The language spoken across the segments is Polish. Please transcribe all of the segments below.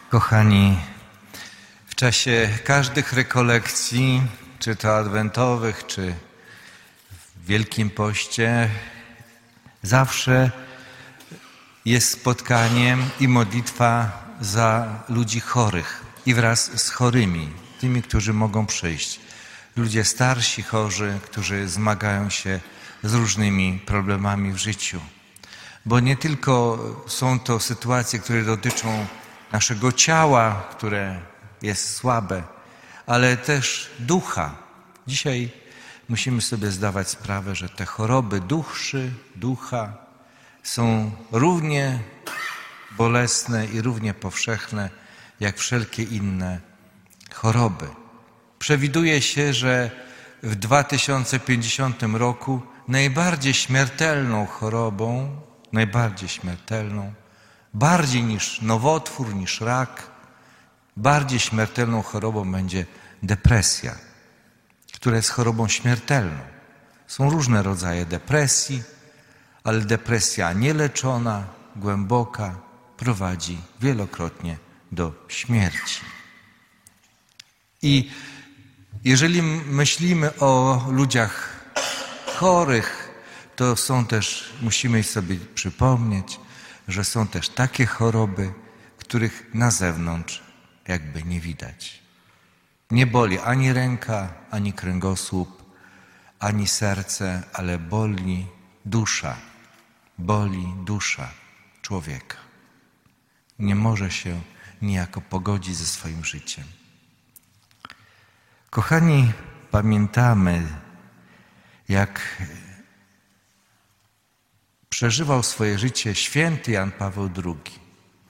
Kochani, w czasie każdych rekolekcji, czy to adwentowych, czy w Wielkim Poście, zawsze jest spotkaniem i modlitwa za ludzi chorych i wraz z chorymi, tymi, którzy mogą przyjść. Ludzie starsi, chorzy, którzy zmagają się z różnymi problemami w życiu. Bo nie tylko są to sytuacje, które dotyczą naszego ciała, które jest słabe, ale też ducha. Dzisiaj musimy sobie zdawać sprawę, że te choroby ducha są równie bolesne i równie powszechne jak wszelkie inne choroby. Przewiduje się, że w 2050 roku najbardziej śmiertelną chorobą, bardziej niż nowotwór, niż rak, bardziej śmiertelną chorobą będzie depresja, która jest chorobą śmiertelną. Są różne rodzaje depresji, ale depresja nieleczona, głęboka, prowadzi wielokrotnie do śmierci. I jeżeli myślimy o ludziach chorych, to musimy sobie przypomnieć, że są też takie choroby, których na zewnątrz jakby nie widać. Nie boli ani ręka, ani kręgosłup, ani serce, ale boli dusza człowieka. Nie może się niejako pogodzić ze swoim życiem. Kochani, pamiętamy, jak przeżywał swoje życie święty Jan Paweł II.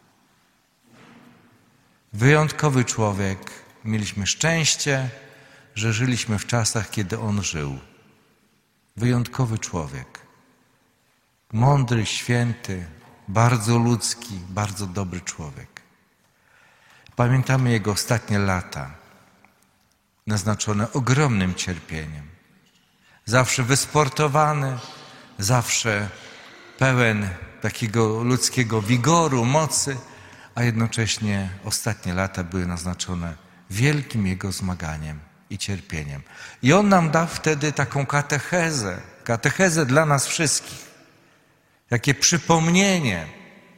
Wyjątkowy człowiek. Mieliśmy szczęście, że żyliśmy w czasach, kiedy on żył. Wyjątkowy człowiek. Mądry, święty, bardzo ludzki, bardzo dobry człowiek. Pamiętamy jego ostatnie lata, naznaczone ogromnym cierpieniem. Zawsze wysportowany, zawsze pełen takiego ludzkiego wigoru, mocy, a jednocześnie ostatnie lata były naznaczone wielkim jego zmaganiem i cierpieniem. I on nam dał wtedy taką katechezę dla nas wszystkich. Takie przypomnienie,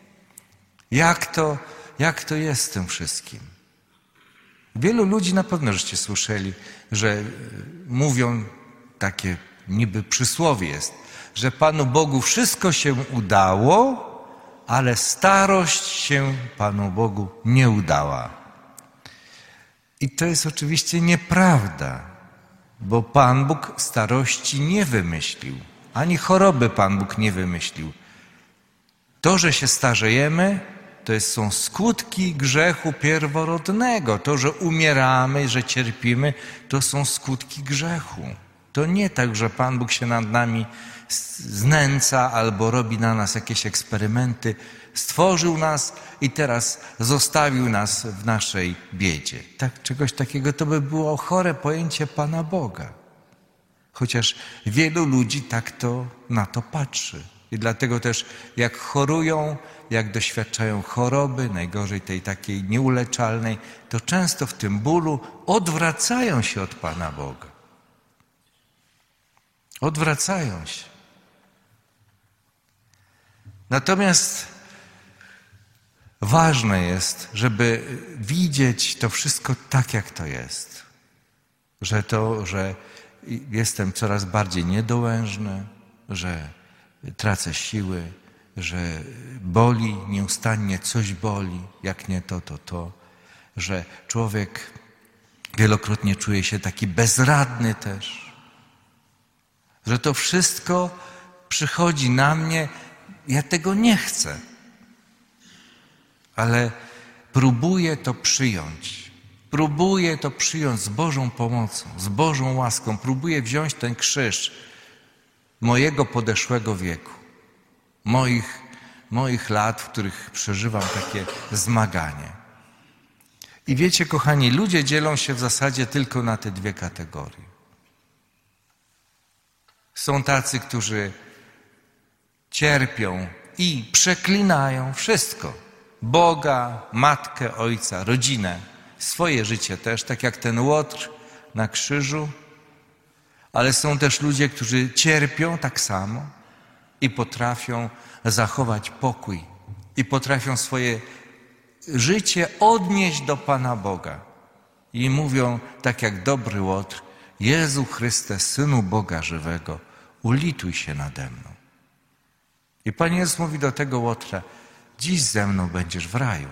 jak to jest z tym wszystkim. Wielu ludzi na pewno żeście słyszeli, że mówią takie niby przysłowie jest, że Panu Bogu wszystko się udało, ale starość się Panu Bogu nie udała. I to jest oczywiście nieprawda, bo Pan Bóg starości nie wymyślił, ani choroby Pan Bóg nie wymyślił. To, że się starzejemy, to są skutki grzechu pierworodnego. To, że umieramy, że cierpimy, to są skutki grzechu. To nie tak, że Pan Bóg się nad nami znęca albo robi na nas jakieś eksperymenty. Stworzył nas i teraz zostawił nas w naszej biedzie. Czegoś takiego to by było chore pojęcie Pana Boga. Chociaż wielu ludzi na to patrzy. I dlatego też jak chorują, jak doświadczają choroby, najgorzej tej takiej nieuleczalnej, to często w tym bólu odwracają się od Pana Boga. Odwracają się. Natomiast ważne jest, żeby widzieć to wszystko tak, jak to jest. Że jestem coraz bardziej niedołężny, że tracę siły, że boli, nieustannie coś boli, jak nie to, że człowiek wielokrotnie czuje się taki bezradny też, że to wszystko przychodzi na mnie, ja tego nie chcę, ale próbuję to przyjąć z Bożą pomocą, z Bożą łaską, próbuję wziąć ten krzyż mojego podeszłego wieku, moich lat, w których przeżywam takie zmaganie. I wiecie, kochani, ludzie dzielą się w zasadzie tylko na te dwie kategorie. Są tacy, którzy cierpią i przeklinają wszystko. Boga, matkę, ojca, rodzinę, swoje życie też, tak jak ten Łotr na krzyżu, ale są też ludzie, którzy cierpią tak samo i potrafią zachować pokój i potrafią swoje życie odnieść do Pana Boga. I mówią, tak jak dobry Łotr: Jezu Chryste, Synu Boga żywego, ulituj się nade mną. I Pan Jezus mówi do tego Łotra: dziś ze mną będziesz w raju.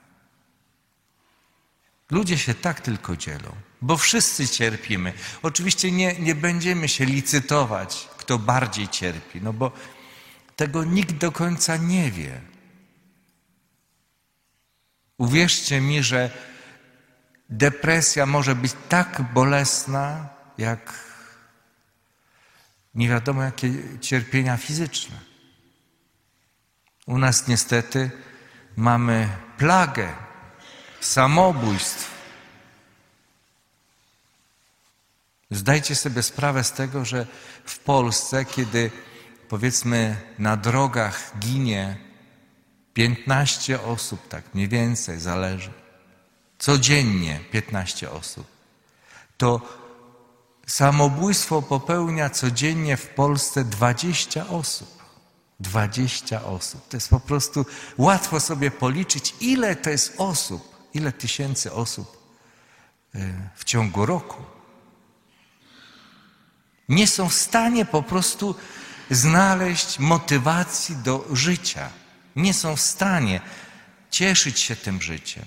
Ludzie się tak tylko dzielą, bo wszyscy cierpimy. Oczywiście nie będziemy się licytować, kto bardziej cierpi, no bo tego nikt do końca nie wie. Uwierzcie mi, że depresja może być tak bolesna, jak nie wiadomo jakie cierpienia fizyczne. U nas niestety mamy plagę samobójstw. Zdajcie sobie sprawę z tego, że w Polsce, kiedy powiedzmy na drogach ginie 15 osób, tak mniej więcej, zależy, codziennie 15 osób, to samobójstwo popełnia codziennie w Polsce 20 osób. 20 osób. To jest po prostu łatwo sobie policzyć, ile to jest osób, ile tysięcy osób w ciągu roku. Nie są w stanie po prostu znaleźć motywacji do życia. Nie są w stanie cieszyć się tym życiem.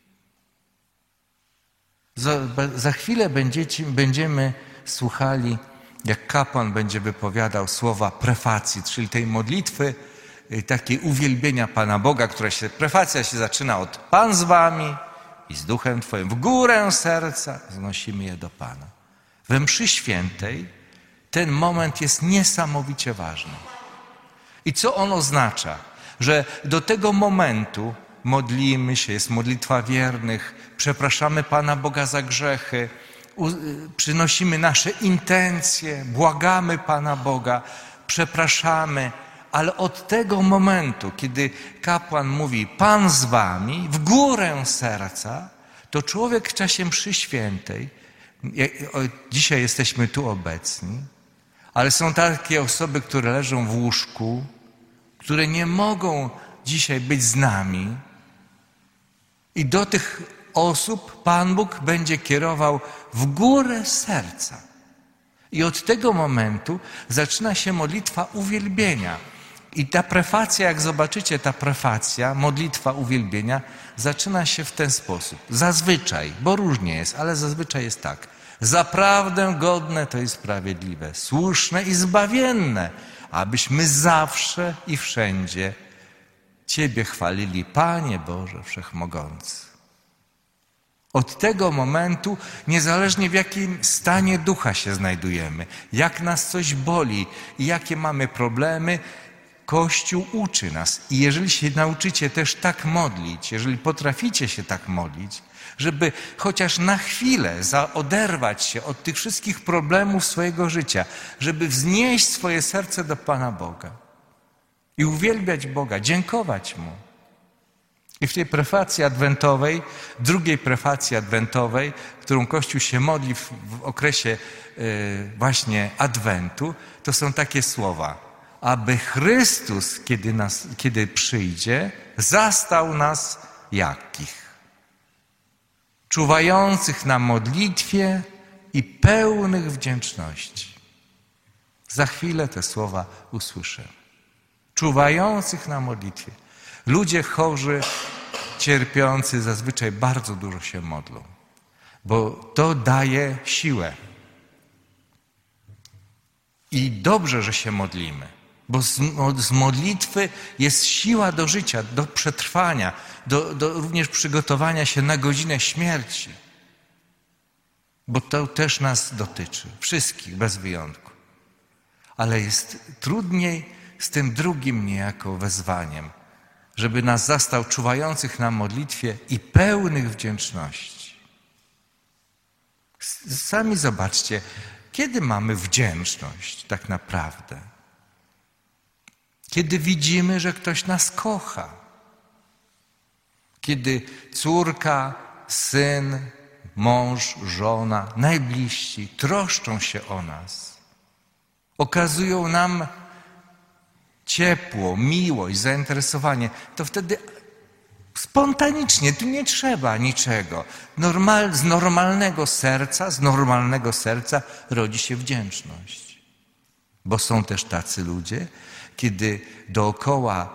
Za chwilę będziemy słuchali, jak kapłan będzie wypowiadał słowa prefacji, czyli tej modlitwy, takiej uwielbienia Pana Boga, prefacja się zaczyna od Pan z wami i z duchem Twoim. W górę serca znosimy je do Pana. We mszy świętej ten moment jest niesamowicie ważny. I co on oznacza? Że do tego momentu modlimy się, jest modlitwa wiernych, przepraszamy Pana Boga za grzechy, przynosimy nasze intencje, błagamy Pana Boga, przepraszamy, ale od tego momentu, kiedy kapłan mówi Pan z wami, w górę serca, to człowiek w czasie mszy świętej, dzisiaj jesteśmy tu obecni, ale są takie osoby, które leżą w łóżku, które nie mogą dzisiaj być z nami, i do tych osób Pan Bóg będzie kierował w górę serca. I od tego momentu zaczyna się modlitwa uwielbienia. I ta prefacja, jak zobaczycie, ta prefacja, modlitwa uwielbienia zaczyna się w ten sposób. Zazwyczaj, bo różnie jest, ale zazwyczaj jest tak. Zaprawdę godne to jest sprawiedliwe, słuszne i zbawienne, abyśmy zawsze i wszędzie Ciebie chwalili, Panie Boże Wszechmogący. Od tego momentu, niezależnie w jakim stanie ducha się znajdujemy, jak nas coś boli i jakie mamy problemy, Kościół uczy nas. I jeżeli się nauczycie też tak modlić, jeżeli potraficie się tak modlić, żeby chociaż na chwilę oderwać się od tych wszystkich problemów swojego życia, żeby wznieść swoje serce do Pana Boga i uwielbiać Boga, dziękować Mu. I w tej prefacji adwentowej, drugiej prefacji adwentowej, którą Kościół się modli w okresie właśnie adwentu, to są takie słowa: aby Chrystus, kiedy przyjdzie, zastał nas jakich? Czuwających na modlitwie i pełnych wdzięczności. Za chwilę te słowa usłyszę. Czuwających na modlitwie. Ludzie chorzy, cierpiący zazwyczaj bardzo dużo się modlą, bo to daje siłę. I dobrze, że się modlimy, bo z modlitwy jest siła do życia, do przetrwania, do również przygotowania się na godzinę śmierci. Bo to też nas dotyczy, wszystkich bez wyjątku. Ale jest trudniej z tym drugim niejako wezwaniem, żeby nas zastał czuwających na modlitwie i pełnych wdzięczności. Sami zobaczcie, kiedy mamy wdzięczność tak naprawdę? Kiedy widzimy, że ktoś nas kocha. Kiedy córka, syn, mąż, żona, najbliżsi troszczą się o nas. Okazują nam ciepło, miłość, zainteresowanie. To wtedy spontanicznie, tu nie trzeba niczego. Z normalnego serca rodzi się wdzięczność. Bo są też tacy ludzie, kiedy dookoła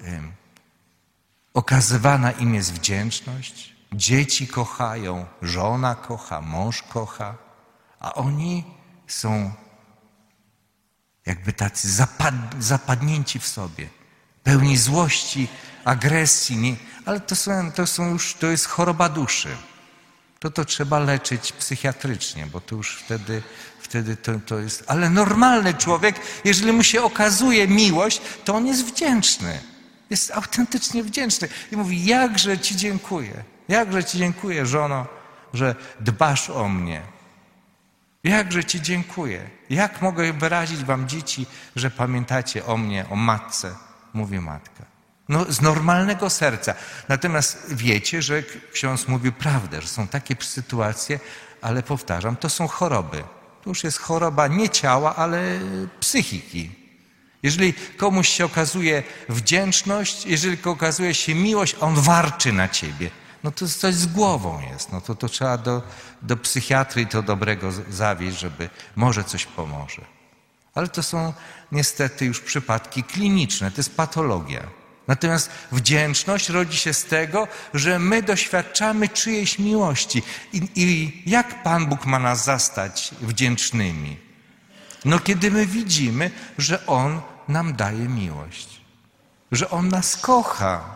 okazywana im jest wdzięczność, dzieci kochają, żona kocha, mąż kocha, a oni są jakby tacy zapadnięci w sobie, pełni złości, agresji, nie? Ale to jest choroba duszy. To trzeba leczyć psychiatrycznie, bo to już wtedy to jest... Ale normalny człowiek, jeżeli mu się okazuje miłość, to on jest wdzięczny. Jest autentycznie wdzięczny. I mówi, jakże Ci dziękuję, żono, że dbasz o mnie. Jakże Ci dziękuję. Jak mogę wyrazić wam, dzieci, że pamiętacie o mnie, o matce? Mówi matka. No, z normalnego serca. Natomiast wiecie, że ksiądz mówi prawdę, że są takie sytuacje, ale powtarzam, to są choroby. To już jest choroba nie ciała, ale psychiki. Jeżeli komuś się okazuje wdzięczność, jeżeli okazuje się miłość, on warczy na ciebie. No to coś z głową jest. No to trzeba do psychiatry i to dobrego zawieźć, żeby może coś pomoże. Ale to są niestety już przypadki kliniczne, to jest patologia. Natomiast wdzięczność rodzi się z tego, że my doświadczamy czyjejś miłości. I jak Pan Bóg ma nas zastać wdzięcznymi? No kiedy my widzimy, że On nam daje miłość. Że On nas kocha.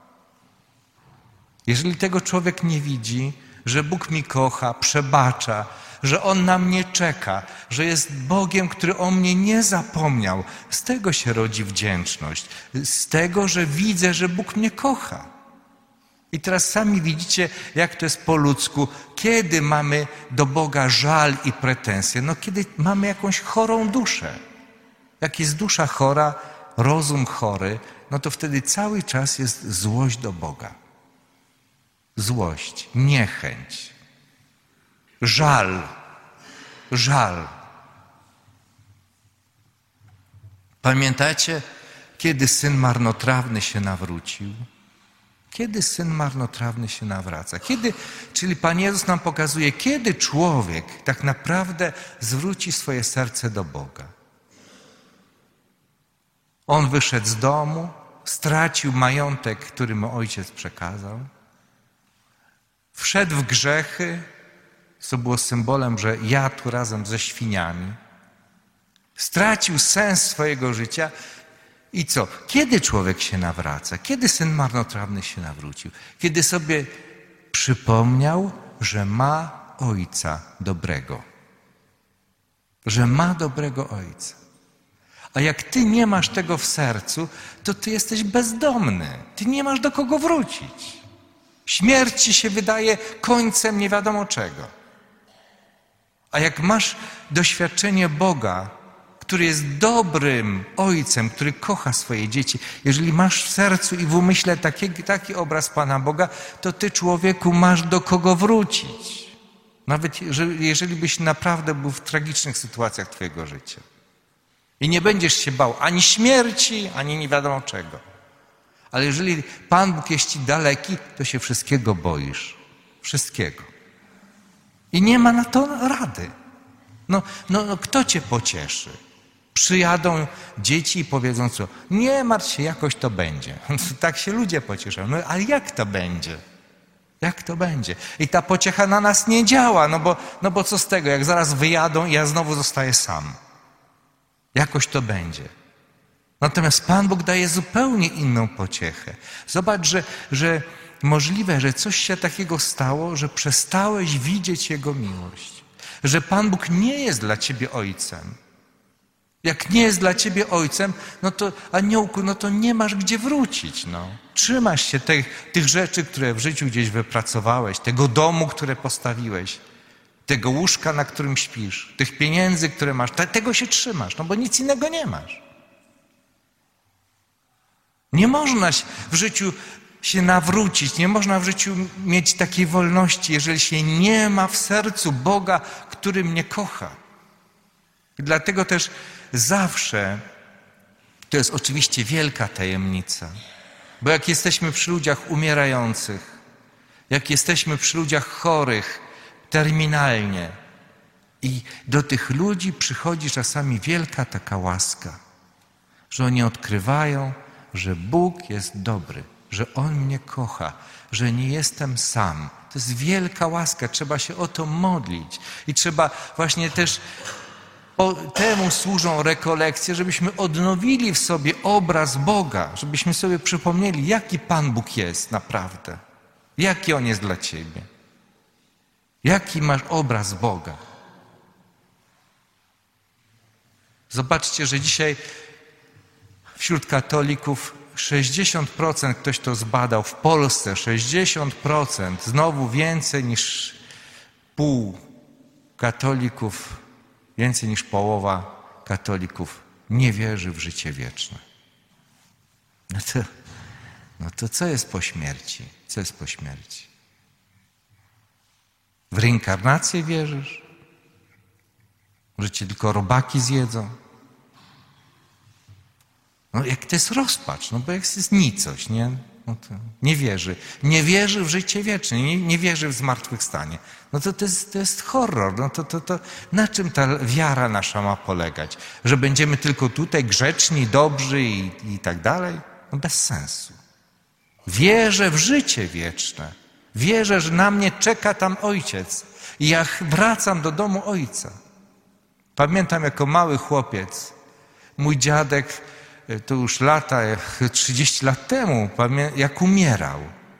Jeżeli tego człowiek nie widzi, że Bóg mi kocha, przebacza, że On na mnie czeka, że jest Bogiem, który o mnie nie zapomniał, z tego się rodzi wdzięczność. Z tego, że widzę, że Bóg mnie kocha. I teraz sami widzicie, jak to jest po ludzku. Kiedy mamy do Boga żal i pretensje? No kiedy mamy jakąś chorą duszę. Jak jest dusza chora, rozum chory, no to wtedy cały czas jest złość do Boga. Złość, niechęć, żal. Pamiętacie, kiedy syn marnotrawny się nawrócił? Kiedy syn marnotrawny się nawraca? Czyli Pan Jezus nam pokazuje, kiedy człowiek tak naprawdę zwróci swoje serce do Boga. On wyszedł z domu, stracił majątek, który mu ojciec przekazał. Wszedł w grzechy, co było symbolem, że jadł razem ze świniami. Stracił sens swojego życia. I co? Kiedy człowiek się nawraca? Kiedy syn marnotrawny się nawrócił? Kiedy sobie przypomniał, że ma ojca dobrego. Że ma dobrego ojca. A jak ty nie masz tego w sercu, to ty jesteś bezdomny. Ty nie masz do kogo wrócić. Śmierć ci się wydaje końcem nie wiadomo czego. A jak masz doświadczenie Boga, który jest dobrym ojcem, który kocha swoje dzieci, jeżeli masz w sercu i w umyśle taki obraz Pana Boga, to ty, człowieku, masz do kogo wrócić. Nawet jeżeli byś naprawdę był w tragicznych sytuacjach twojego życia. I nie będziesz się bał ani śmierci, ani nie wiadomo czego. Ale jeżeli Pan Bóg jest ci daleki, to się wszystkiego boisz. Wszystkiego. I nie ma na to rady. No kto cię pocieszy? Przyjadą dzieci i powiedzą co? Nie martw się, jakoś to będzie. Tak się ludzie pocieszą. No ale jak to będzie? Jak to będzie? I ta pociecha na nas nie działa, no bo co z tego, jak zaraz wyjadą i ja znowu zostaję sam. Jakoś to będzie. Natomiast Pan Bóg daje zupełnie inną pociechę. Zobacz, że możliwe, że coś się takiego stało, że przestałeś widzieć Jego miłość. Że Pan Bóg nie jest dla ciebie ojcem. Jak nie jest dla ciebie ojcem, no to aniołku, no to nie masz gdzie wrócić. No. Trzymasz się tych rzeczy, które w życiu gdzieś wypracowałeś, tego domu, które postawiłeś, tego łóżka, na którym śpisz, tych pieniędzy, które masz, tego się trzymasz, no bo nic innego nie masz. Nie można w życiu się nawrócić. Nie można w życiu mieć takiej wolności, jeżeli się nie ma w sercu Boga, który mnie kocha. I dlatego też zawsze, to jest oczywiście wielka tajemnica, bo jak jesteśmy przy ludziach umierających, jak jesteśmy przy ludziach chorych terminalnie i do tych ludzi przychodzi czasami wielka taka łaska, że oni odkrywają, że Bóg jest dobry, że On mnie kocha, że nie jestem sam. To jest wielka łaska, trzeba się o to modlić i trzeba właśnie też temu służą rekolekcje, żebyśmy odnowili w sobie obraz Boga, żebyśmy sobie przypomnieli, jaki Pan Bóg jest naprawdę, jaki On jest dla ciebie, jaki masz obraz Boga. Zobaczcie, że dzisiaj wśród katolików 60%, ktoś to zbadał, w Polsce 60%, znowu więcej niż pół katolików, więcej niż połowa katolików nie wierzy w życie wieczne. No to co jest po śmierci? Co jest po śmierci? W reinkarnację wierzysz? Że cię tylko robaki zjedzą? No jak to jest rozpacz, no bo jak jest nicość, nie? No to nie wierzy. Nie wierzy w życie wieczne, nie wierzy w zmartwychwstanie. No to jest horror. No to na czym ta wiara nasza ma polegać? Że będziemy tylko tutaj grzeczni, dobrzy i tak dalej? No bez sensu. Wierzę w życie wieczne. Wierzę, że na mnie czeka tam Ojciec. I ja wracam do domu Ojca. Pamiętam jako mały chłopiec, mój dziadek, to już lata, 30 lat temu, jak umierał.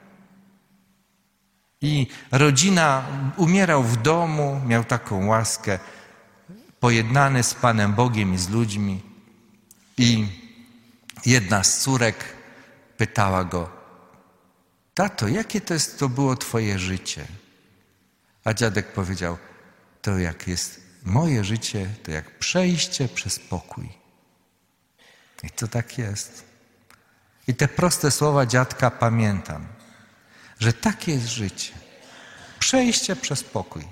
I rodzina, umierał w domu, miał taką łaskę, pojednany z Panem Bogiem i z ludźmi. I jedna z córek pytała go: tato, jakie to było twoje życie? A dziadek powiedział: to jak jest moje życie, to jak przejście przez pokój. I to tak jest. I te proste słowa dziadka pamiętam, że takie jest życie. Przejście przez pokój.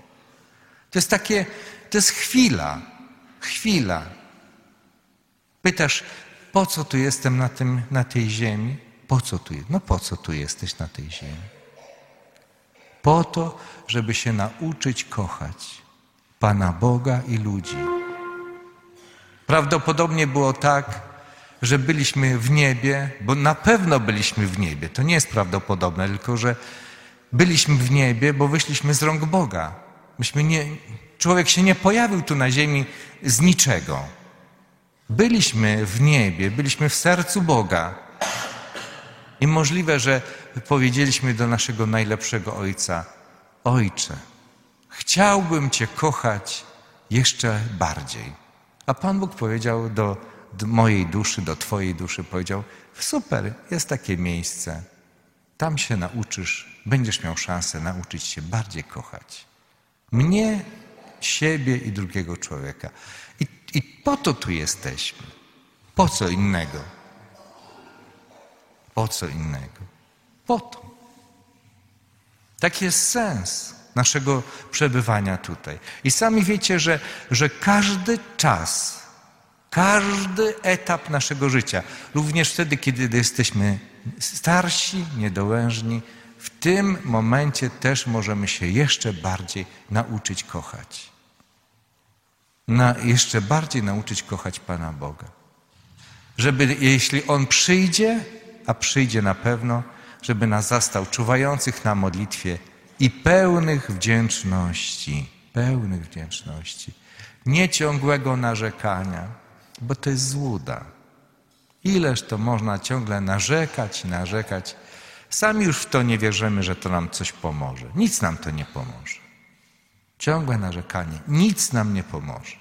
To jest chwila. Pytasz, po co tu jestem na tej ziemi? Po co tu jest? No po co tu jesteś na tej ziemi? Po to, żeby się nauczyć kochać Pana Boga i ludzi. Prawdopodobnie było tak, że byliśmy w niebie, bo na pewno byliśmy w niebie. To nie jest prawdopodobne, tylko że byliśmy w niebie, bo wyszliśmy z rąk Boga. Człowiek się nie pojawił tu na ziemi z niczego. Byliśmy w niebie, byliśmy w sercu Boga. I możliwe, że powiedzieliśmy do naszego najlepszego Ojca: Ojcze, chciałbym Cię kochać jeszcze bardziej. A Pan Bóg powiedział do mojej duszy, do twojej duszy, powiedział: super, jest takie miejsce. Tam się nauczysz, będziesz miał szansę nauczyć się bardziej kochać mnie, siebie i drugiego człowieka. I po to tu jesteśmy. Po co innego? Po co innego? Po to. Taki jest sens naszego przebywania tutaj. I sami wiecie, że każdy czas, każdy etap naszego życia, również wtedy, kiedy jesteśmy starsi, niedołężni, w tym momencie też możemy się jeszcze bardziej nauczyć kochać. Jeszcze bardziej nauczyć kochać Pana Boga. Żeby, jeśli On przyjdzie, a przyjdzie na pewno, żeby nas zastał czuwających na modlitwie i pełnych wdzięczności. Nie ciągłego narzekania, bo to jest złuda. Ileż to można ciągle narzekać. Sami już w to nie wierzymy, że to nam coś pomoże. Nic nam to nie pomoże. Ciągłe narzekanie nic nam nie pomoże.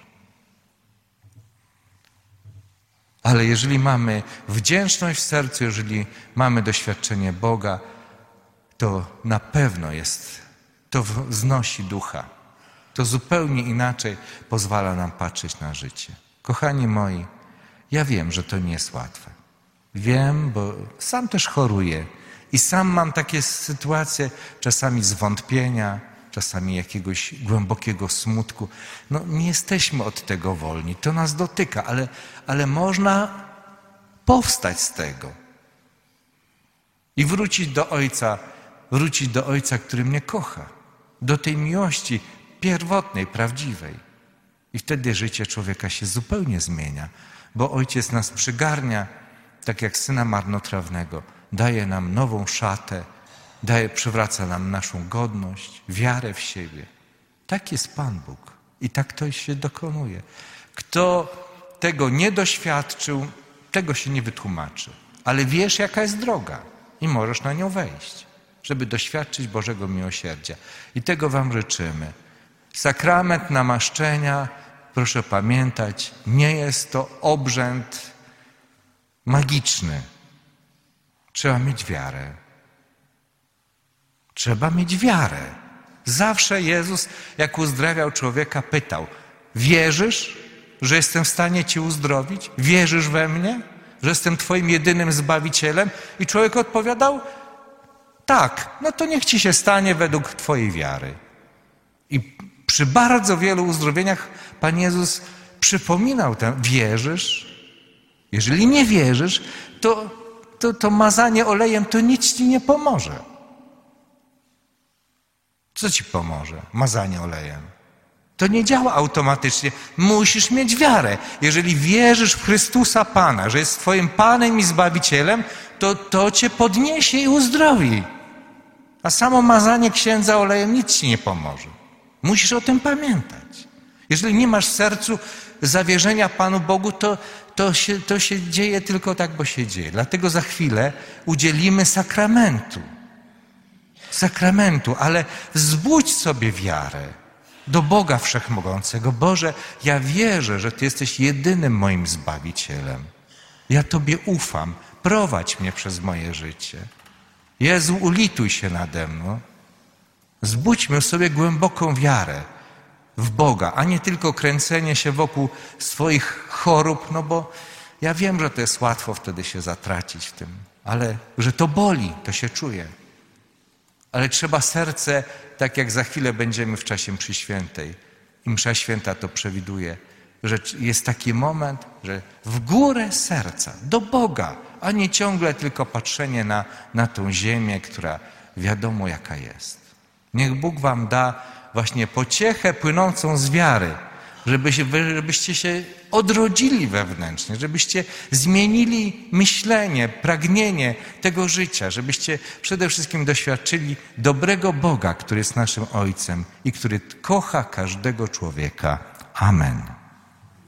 Ale jeżeli mamy wdzięczność w sercu, jeżeli mamy doświadczenie Boga, to na pewno to wznosi ducha. To zupełnie inaczej pozwala nam patrzeć na życie. Kochani moi, ja wiem, że to nie jest łatwe. Wiem, bo sam też choruję I sam mam takie sytuacje, czasami zwątpienia, czasami jakiegoś głębokiego smutku. No nie jesteśmy od tego wolni, to nas dotyka, ale można powstać z tego i wrócić do Ojca, który mnie kocha, do tej miłości pierwotnej, prawdziwej. I wtedy życie człowieka się zupełnie zmienia, bo Ojciec nas przygarnia, tak jak syna marnotrawnego, daje nam nową szatę, przywraca nam naszą godność, wiarę w siebie. Tak jest Pan Bóg i tak to się dokonuje. Kto tego nie doświadczył, tego się nie wytłumaczy. Ale wiesz, jaka jest droga i możesz na nią wejść, żeby doświadczyć Bożego miłosierdzia. I tego wam życzymy. Sakrament namaszczenia, proszę pamiętać, nie jest to obrzęd magiczny. Trzeba mieć wiarę. Trzeba mieć wiarę. Zawsze Jezus, jak uzdrawiał człowieka, pytał: wierzysz, że jestem w stanie cię uzdrowić? Wierzysz we mnie, że jestem twoim jedynym Zbawicielem? I człowiek odpowiadał: tak, no to niech ci się stanie według twojej wiary. I przy bardzo wielu uzdrowieniach Pan Jezus przypominał tę: wierzysz? Jeżeli nie wierzysz, to mazanie olejem to nic ci nie pomoże. Co ci pomoże? Mazanie olejem. To nie działa automatycznie. Musisz mieć wiarę. Jeżeli wierzysz w Chrystusa Pana, że jest twoim Panem i Zbawicielem, to cię podniesie i uzdrowi. A samo mazanie księdza olejem nic ci nie pomoże. Musisz o tym pamiętać. Jeżeli nie masz w sercu zawierzenia Panu Bogu, to się dzieje tylko tak, bo się dzieje. Dlatego za chwilę udzielimy sakramentu, ale wzbudź sobie wiarę do Boga Wszechmogącego. Boże, ja wierzę, że Ty jesteś jedynym moim Zbawicielem. Ja Tobie ufam. Prowadź mnie przez moje życie. Jezu, ulituj się nade mną. Zbudźmy w sobie głęboką wiarę w Boga, a nie tylko kręcenie się wokół swoich chorób, no bo ja wiem, że to jest łatwo wtedy się zatracić w tym, ale że to boli, to się czuje. Ale trzeba serce, tak jak za chwilę będziemy w czasie mszy świętej. I msza święta to przewiduje, że jest taki moment, że w górę serca, do Boga, a nie ciągle tylko patrzenie na tą ziemię, która wiadomo jaka jest. Niech Bóg wam da właśnie pociechę płynącą z wiary, żebyście się odrodzili wewnętrznie, żebyście zmienili myślenie, pragnienie tego życia, żebyście przede wszystkim doświadczyli dobrego Boga, który jest naszym Ojcem i który kocha każdego człowieka. Amen.